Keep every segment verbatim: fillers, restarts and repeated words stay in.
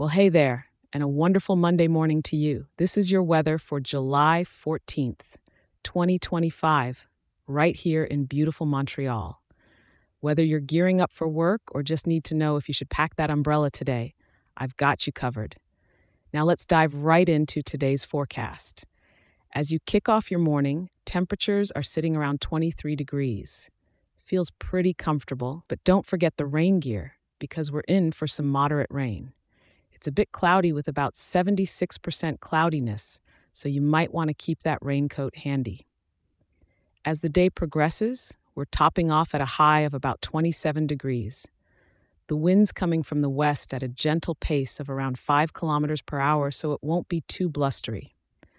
Well, hey there, and a wonderful Monday morning to you. This is your weather for July fourteenth, twenty twenty-five, right here in beautiful Montreal. Whether you're gearing up for work or just need to know if you should pack that umbrella today, I've got you covered. Now let's dive right into today's forecast. As you kick off your morning, temperatures are sitting around twenty-three degrees. Feels pretty comfortable, but don't forget the rain gear because we're in for some moderate rain. It's a bit cloudy with about seventy-six percent cloudiness, so you might want to keep that raincoat handy. As the day progresses, we're topping off at a high of about twenty-seven degrees. The wind's coming from the west at a gentle pace of around five kilometers per hour, so it won't be too blustery.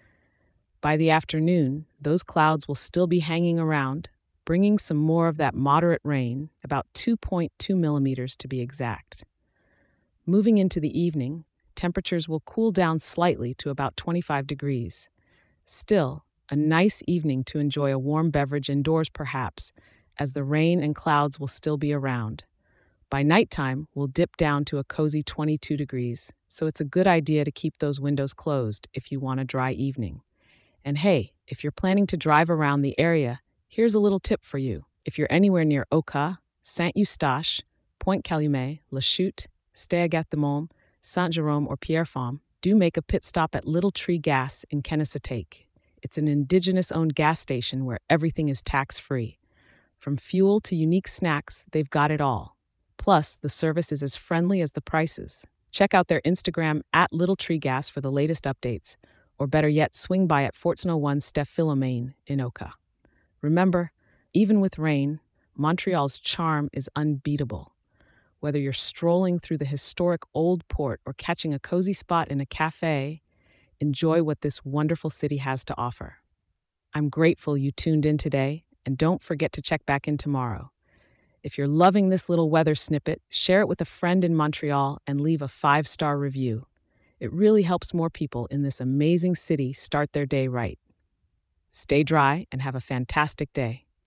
By the afternoon, those clouds will still be hanging around, bringing some more of that moderate rain, about two point two millimeters to be exact. Moving into the evening, temperatures will cool down slightly to about twenty-five degrees. Still, a nice evening to enjoy a warm beverage indoors perhaps, as the rain and clouds will still be around. By nighttime, we'll dip down to a cozy twenty-two degrees, so it's a good idea to keep those windows closed if you want a dry evening. And hey, if you're planning to drive around the area, here's a little tip for you. If you're anywhere near Oka, Saint-Eustache, Pointe-Calumet, Lachute, Stay-Agathe-des-Monts, Saint-Jérôme, or Pierrefonds, do make a pit stop at Little Tree Gas in Kennesatake. It's an indigenous-owned gas station where everything is tax-free. From fuel to unique snacks, they've got it all. Plus, the service is as friendly as the prices. Check out their Instagram at Little Tree Gas for the latest updates, or better yet, swing by at Fortune oh one Steph Philomene in Oka. Remember, even with rain, Montreal's charm is unbeatable. Whether you're strolling through the historic Old Port or catching a cozy spot in a cafe, enjoy what this wonderful city has to offer. I'm grateful you tuned in today, and don't forget to check back in tomorrow. If you're loving this little weather snippet, share it with a friend in Montreal and leave a five-star review. It really helps more people in this amazing city start their day right. Stay dry and have a fantastic day.